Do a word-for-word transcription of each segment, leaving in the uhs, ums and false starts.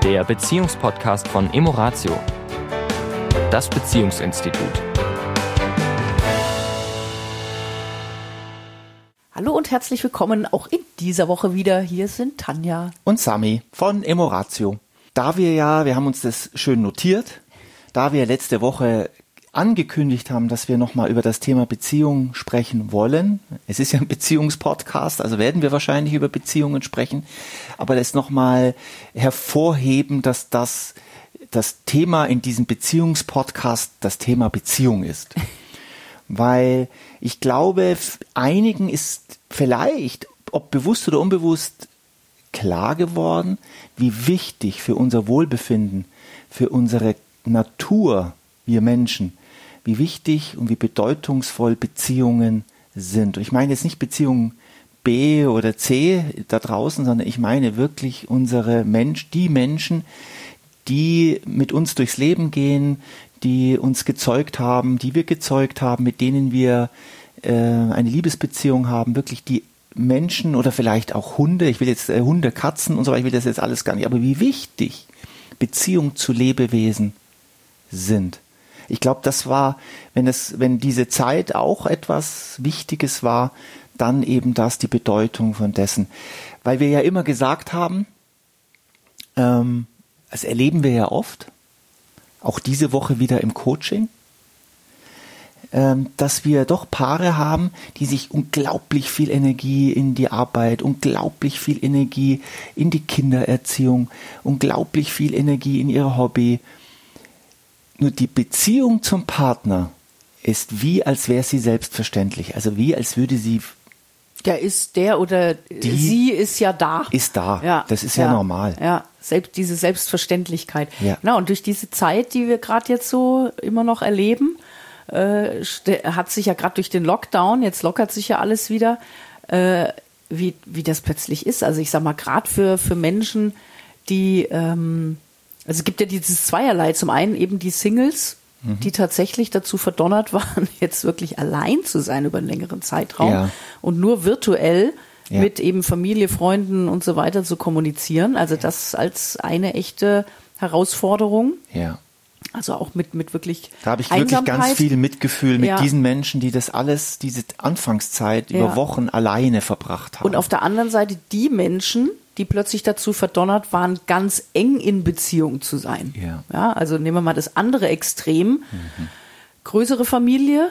der Beziehungspodcast von Emoratio, das Beziehungsinstitut. Hallo und herzlich willkommen auch in dieser Woche wieder. Hier sind Tanja und Sami von Emoratio. Da wir ja, wir haben uns das schön notiert, da wir letzte Woche angekündigt haben, dass wir nochmal über das Thema Beziehung sprechen wollen. Es ist ja ein Beziehungspodcast, also werden wir wahrscheinlich über Beziehungen sprechen, aber das nochmal hervorheben, dass das das Thema in diesem Beziehungspodcast das Thema Beziehung ist. Weil ich glaube, einigen ist vielleicht, ob bewusst oder unbewusst, klar geworden, wie wichtig für unser Wohlbefinden, für unsere Natur, wir Menschen, wie wichtig und wie bedeutungsvoll Beziehungen sind. Und ich meine jetzt nicht Beziehungen B oder C da draußen, sondern ich meine wirklich unsere Mensch, die Menschen, die mit uns durchs Leben gehen, die uns gezeugt haben, die wir gezeugt haben, mit denen wir äh, eine Liebesbeziehung haben, wirklich die Menschen oder vielleicht auch Hunde, ich will jetzt äh, Hunde, Katzen und so weiter, ich will das jetzt alles gar nicht, aber wie wichtig Beziehungen zu Lebewesen sind. Ich glaube, das war, wenn es, wenn diese Zeit auch etwas Wichtiges war, dann eben das die Bedeutung von dessen. Weil wir ja immer gesagt haben, ähm, das erleben wir ja oft, auch diese Woche wieder im Coaching, ähm, dass wir doch Paare haben, die sich unglaublich viel Energie in die Arbeit, unglaublich viel Energie in die Kindererziehung, unglaublich viel Energie in ihr Hobby. Nur die Beziehung zum Partner ist wie, als wäre sie selbstverständlich. Also wie, als würde sie... Der ist der oder die sie ist ja da. Ist da. Ja, das ist ja, ja normal. Ja, selbst diese Selbstverständlichkeit. Ja. Na, und durch diese Zeit, die wir gerade jetzt so immer noch erleben, äh, hat sich ja gerade durch den Lockdown, jetzt lockert sich ja alles wieder, äh, wie, wie das plötzlich ist. Also ich sag mal, gerade für, für Menschen, die... Ähm, Also es gibt ja dieses Zweierlei. Zum einen eben die Singles, mhm. die tatsächlich dazu verdonnert waren, jetzt wirklich allein zu sein über einen längeren Zeitraum ja. und nur virtuell ja. mit eben Familie, Freunden und so weiter zu kommunizieren. Also ja. das als eine echte Herausforderung. Ja. Also auch mit, mit wirklich Da habe ich wirklich ganz viel Mitgefühl mit ja. diesen Menschen, die das alles, diese Anfangszeit über ja. Wochen alleine verbracht haben. Und auf der anderen Seite die Menschen, die plötzlich dazu verdonnert waren, ganz eng in Beziehung zu sein. Ja. Ja, also nehmen wir mal das andere Extrem. Mhm. Größere Familie,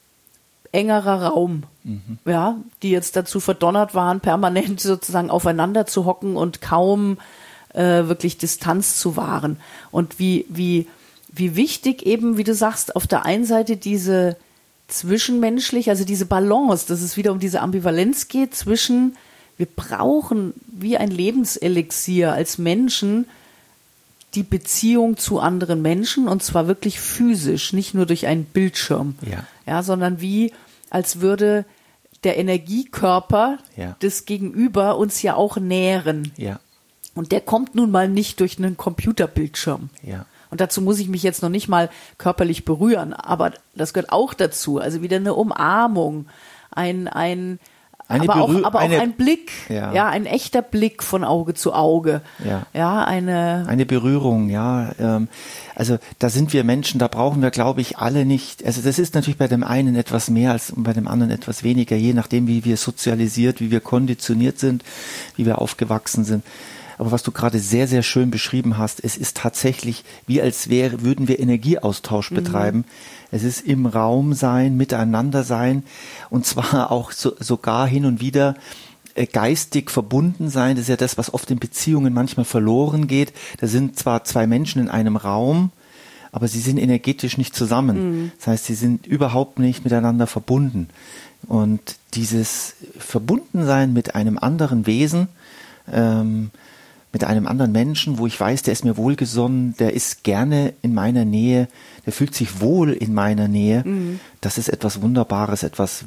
engerer Raum. Mhm. Ja, die jetzt dazu verdonnert waren, permanent sozusagen aufeinander zu hocken und kaum äh, wirklich Distanz zu wahren. Und wie, wie, wie wichtig eben, wie du sagst, auf der einen Seite diese zwischenmenschlich, also diese Balance, dass es wieder um diese Ambivalenz geht zwischen wir brauchen wie ein Lebenselixier als Menschen die Beziehung zu anderen Menschen und zwar wirklich physisch, nicht nur durch einen Bildschirm, ja. Ja, sondern wie, als würde der Energiekörper ja. des Gegenüber uns ja auch nähren. Ja. Und der kommt nun mal nicht durch einen Computerbildschirm. Ja. Und dazu muss ich mich jetzt noch nicht mal körperlich berühren, aber das gehört auch dazu. Also wieder eine Umarmung, ein, ein Eine aber Berühr- auch, aber auch eine, ein Blick, ja. ja, ein echter Blick von Auge zu Auge. Ja, ja eine eine Berührung, ja. Ähm, also da sind wir Menschen, da brauchen wir, glaube ich, alle nicht. Also das ist natürlich bei dem einen etwas mehr als bei dem anderen etwas weniger, je nachdem, wie wir sozialisiert, wie wir konditioniert sind, wie wir aufgewachsen sind. Aber was du gerade sehr, sehr schön beschrieben hast, es ist tatsächlich wie als wäre, würden wir Energieaustausch betreiben. Mhm. Es ist im Raum sein, miteinander sein und zwar auch so, sogar hin und wieder äh, geistig verbunden sein. Das ist ja das, was oft in Beziehungen manchmal verloren geht. Da sind zwar zwei Menschen in einem Raum, aber sie sind energetisch nicht zusammen. Mhm. Das heißt, sie sind überhaupt nicht miteinander verbunden. Und dieses Verbundensein mit einem anderen Wesen, ähm, mit einem anderen Menschen, wo ich weiß, der ist mir wohlgesonnen, der ist gerne in meiner Nähe, der fühlt sich wohl in meiner Nähe. Mhm. Das ist etwas Wunderbares, etwas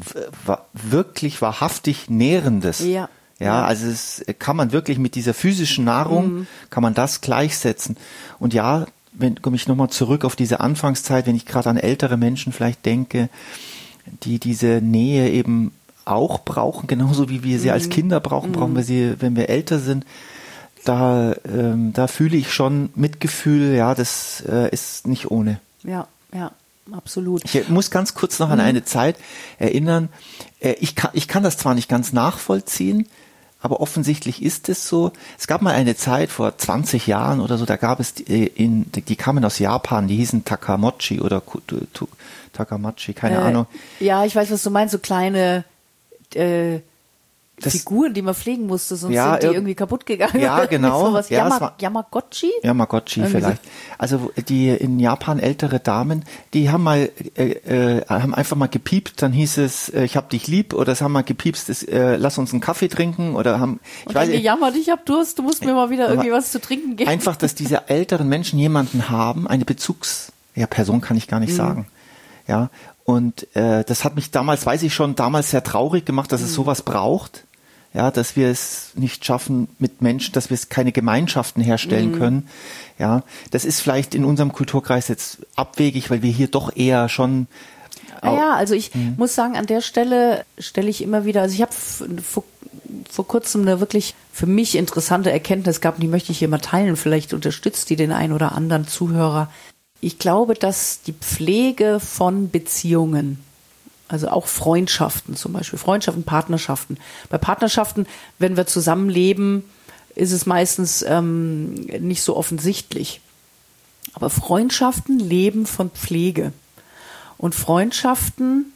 wirklich wahrhaftig Nährendes. Ja. Ja, also es kann man wirklich mit dieser physischen Nahrung, mhm. kann man das gleichsetzen. Und ja, wenn komme ich nochmal zurück auf diese Anfangszeit, wenn ich gerade an ältere Menschen vielleicht denke, die diese Nähe eben auch brauchen, genauso wie wir sie mhm. als Kinder brauchen, mhm. brauchen wir sie, wenn wir älter sind. da, ähm, da fühle ich schon Mitgefühl, ja, das äh, ist nicht ohne. Ja, ja, absolut. Ich muss ganz kurz noch an eine Zeit erinnern. Äh, ich kann, ich kann das zwar nicht ganz nachvollziehen, aber offensichtlich ist es so. Es gab mal eine Zeit vor zwanzig Jahren oder so, da gab es, die, in, die kamen aus Japan, die hießen Takamochi oder Takamachi, keine äh, Ahnung. Ja, ich weiß, was du meinst, so kleine äh, Das, Figuren, die man pflegen musste, sonst ja, sind die irg- irgendwie kaputt gegangen. Ja, genau. Sowas. Ja, Yama, es war- Yamagotchi? Yamagotchi Irgendwie vielleicht. Also die in Japan ältere Damen, die haben mal äh, äh, haben einfach mal gepiept, dann hieß es, äh, ich hab dich lieb, oder es haben mal gepiepst, es, äh, lass uns einen Kaffee trinken, oder haben ich Und weiß dann gejammert, ich hab Durst, du musst mir mal wieder Aber irgendwie was zu trinken geben. einfach, dass diese älteren Menschen jemanden haben, eine Bezugs ja Person kann ich gar nicht Mhm. sagen. Ja, und äh, das hat mich damals, weiß ich schon, damals sehr traurig gemacht, dass es sowas braucht. Ja, dass wir es nicht schaffen mit Menschen, dass wir es keine Gemeinschaften herstellen können. Ja, das ist vielleicht in unserem Kulturkreis jetzt abwegig, weil wir hier doch eher schon. Naja, also ich muss sagen, an der Stelle stelle ich immer wieder, also ich habe vor, vor kurzem eine wirklich für mich interessante Erkenntnis gehabt, die möchte ich hier mal teilen, vielleicht unterstützt die den einen oder anderen Zuhörer. Ich glaube, dass die Pflege von Beziehungen, also auch Freundschaften zum Beispiel, Freundschaften, Partnerschaften. Bei Partnerschaften, wenn wir zusammenleben, ist es meistens ähm, nicht so offensichtlich. Aber Freundschaften leben von Pflege. Und Freundschaften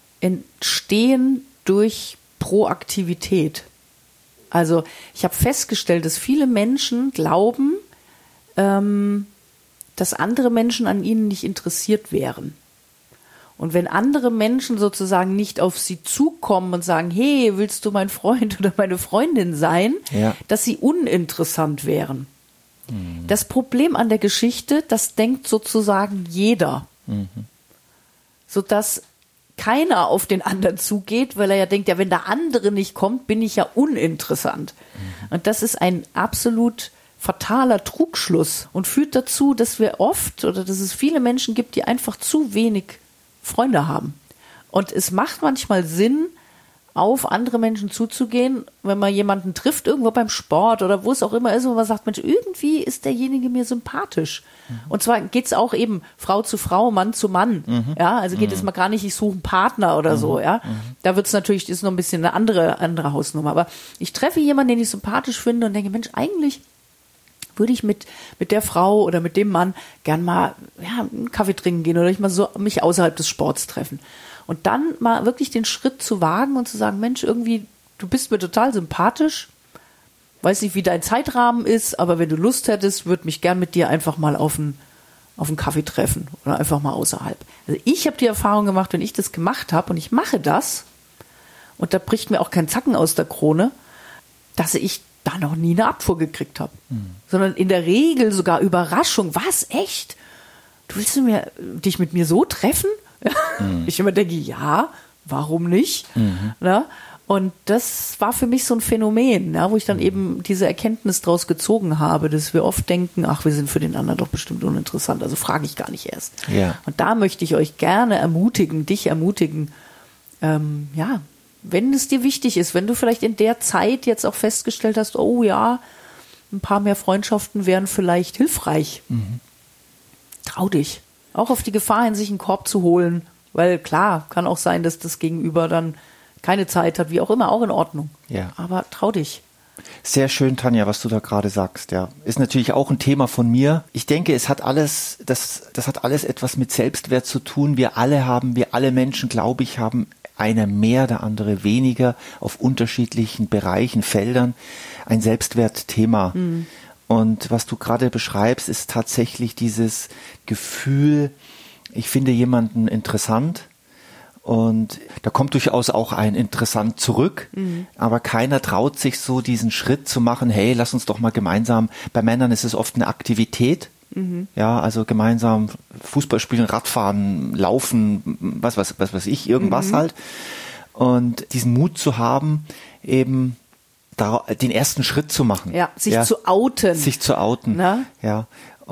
entstehen durch Proaktivität. Also ich habe festgestellt, dass viele Menschen glauben, ähm, dass andere Menschen an ihnen nicht interessiert wären. Und wenn andere Menschen sozusagen nicht auf sie zukommen und sagen, hey, willst du mein Freund oder meine Freundin sein, Ja. dass sie uninteressant wären. Mhm. Das Problem an der Geschichte, das denkt sozusagen jeder. Mhm. Sodass keiner auf den anderen zugeht, weil er ja denkt, ja, wenn der andere nicht kommt, bin ich ja uninteressant. Mhm. Und das ist ein absolut fataler Trugschluss und führt dazu, dass wir oft oder dass es viele Menschen gibt, die einfach zu wenig Freunde haben. Und es macht manchmal Sinn, auf andere Menschen zuzugehen, wenn man jemanden trifft, irgendwo beim Sport oder wo es auch immer ist, wo man sagt, Mensch, irgendwie ist derjenige mir sympathisch. Mhm. Und zwar geht es auch eben Frau zu Frau, Mann zu Mann. Mhm. Ja, also geht es mal gar nicht, ich suche einen Partner oder mhm. so, ja. Mhm. Da wird es natürlich, ist noch ein bisschen eine andere, andere Hausnummer. Aber ich treffe jemanden, den ich sympathisch finde und denke, Mensch, eigentlich würde ich mit, mit der Frau oder mit dem Mann gern mal ja, einen Kaffee trinken gehen oder ich mal so mich außerhalb des Sports treffen. Und dann mal wirklich den Schritt zu wagen und zu sagen, Mensch, irgendwie, du bist mir total sympathisch, weiß nicht, wie dein Zeitrahmen ist, aber wenn du Lust hättest, würde mich gern mit dir einfach mal auf einen, auf einen Kaffee treffen oder einfach mal außerhalb. Also ich habe die Erfahrung gemacht, wenn ich das gemacht habe und ich mache das und da bricht mir auch kein Zacken aus der Krone, dass ich da noch nie eine Abfuhr gekriegt habe. Mhm. Sondern in der Regel sogar Überraschung. Was, echt? Du willst du mir, dich mit mir so treffen? Mhm. Ich immer denke, ja, warum nicht? Mhm. Na? Und das war für mich so ein Phänomen, ja, wo ich dann mhm. eben diese Erkenntnis draus gezogen habe, dass wir oft denken, ach, wir sind für den anderen doch bestimmt uninteressant, also frage ich gar nicht erst. Ja. Und da möchte ich euch gerne ermutigen, dich ermutigen, ähm, ja, wenn es dir wichtig ist, wenn du vielleicht in der Zeit jetzt auch festgestellt hast, oh ja, ein paar mehr Freundschaften wären vielleicht hilfreich. Mhm. Trau dich. Auch auf die Gefahr hin, sich einen Korb zu holen. Weil klar, kann auch sein, dass das Gegenüber dann keine Zeit hat, wie auch immer, auch in Ordnung. Ja. Aber trau dich. Sehr schön, Tanja, was du da gerade sagst, ja. Ist natürlich auch ein Thema von mir. Ich denke, es hat alles, das, das hat alles etwas mit Selbstwert zu tun. Wir alle haben, wir alle Menschen, glaube ich, haben einer mehr, der andere weniger, auf unterschiedlichen Bereichen, Feldern, ein Selbstwertthema. Mhm. Und was du gerade beschreibst, ist tatsächlich dieses Gefühl, ich finde jemanden interessant und da kommt durchaus auch ein interessant zurück, mhm. aber keiner traut sich so diesen Schritt zu machen, hey, lass uns doch mal gemeinsam, bei Männern ist es oft eine Aktivität, mhm. ja, also gemeinsam Fußball spielen, Radfahren, laufen, was, was, was weiß ich, irgendwas mhm. halt. Und diesen Mut zu haben, eben da, den ersten Schritt zu machen. Ja, sich ja, zu outen. Sich zu outen, Na? ja. Und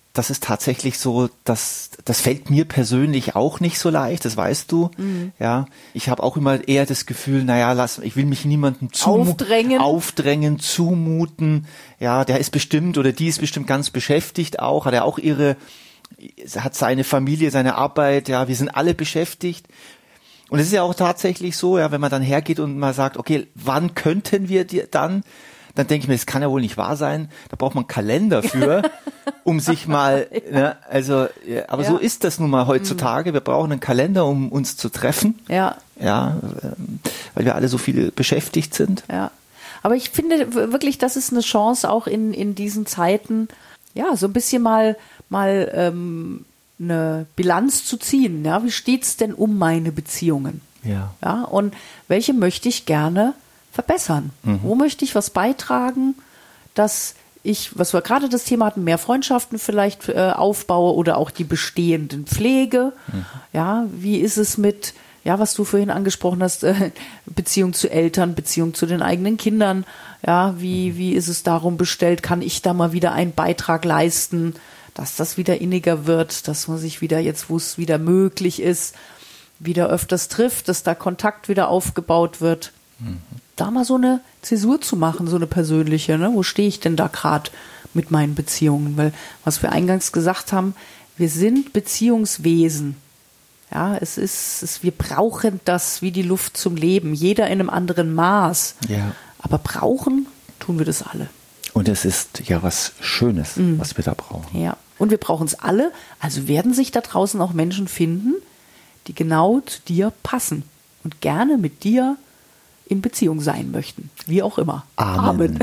das ist tatsächlich so, dass das fällt mir persönlich auch nicht so leicht, das weißt du. Mhm. Ja, ich habe auch immer eher das Gefühl, naja, lass, ich will mich niemandem zumu- aufdrängen. aufdrängen, zumuten. Ja, der ist bestimmt oder die ist bestimmt ganz beschäftigt auch, hat er auch ihre, hat seine Familie, seine Arbeit, ja, wir sind alle beschäftigt. Und es ist ja auch tatsächlich so, ja, wenn man dann hergeht und mal sagt, okay, wann könnten wir dir dann? Dann denke ich mir, das kann ja wohl nicht wahr sein. Da braucht man einen Kalender für, um sich mal, ja. ne, also, ja, aber ja. so ist das nun mal heutzutage. Wir brauchen einen Kalender, um uns zu treffen. Ja. Ja, weil wir alle so viel beschäftigt sind. Ja. Aber ich finde wirklich, das ist eine Chance auch in, in diesen Zeiten, ja, so ein bisschen mal, mal, ähm, eine Bilanz zu ziehen. Ja, wie steht's denn um meine Beziehungen? Ja. Ja, und welche möchte ich gerne verbessern? Mhm. Wo möchte ich was beitragen, dass ich, was wir gerade das Thema hatten, mehr Freundschaften vielleicht äh, aufbaue oder auch die bestehenden Pflege. Mhm. Ja, wie ist es mit, ja, was du vorhin angesprochen hast, äh, Beziehung zu Eltern, Beziehung zu den eigenen Kindern. Ja, wie, mhm. wie ist es darum bestellt? Kann ich da mal wieder einen Beitrag leisten, dass das wieder inniger wird, dass man sich wieder jetzt, wo es wieder möglich ist, wieder öfters trifft, dass da Kontakt wieder aufgebaut wird. Mhm. Da mal so eine Zäsur zu machen, so eine persönliche, ne? Wo stehe ich denn da gerade mit meinen Beziehungen? Weil, was wir eingangs gesagt haben, wir sind Beziehungswesen. Ja, es ist, es, wir brauchen das wie die Luft zum Leben, jeder in einem anderen Maß. Ja. Aber brauchen tun wir das alle. Und es ist ja was Schönes, mhm. was wir da brauchen. Ja, und wir brauchen es alle. Also werden sich da draußen auch Menschen finden, die genau zu dir passen und gerne mit dir in Beziehung sein möchten. Wie auch immer. Amen. Amen.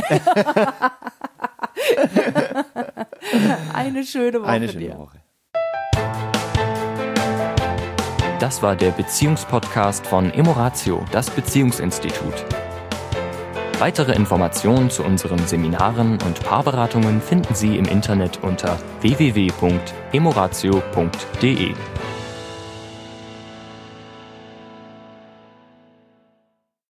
Eine schöne Woche. Eine schöne dir. Woche. Das war der Beziehungspodcast von Emoratio, das Beziehungsinstitut. Weitere Informationen zu unseren Seminaren und Paarberatungen finden Sie im Internet unter w w w punkt emoratio punkt d e.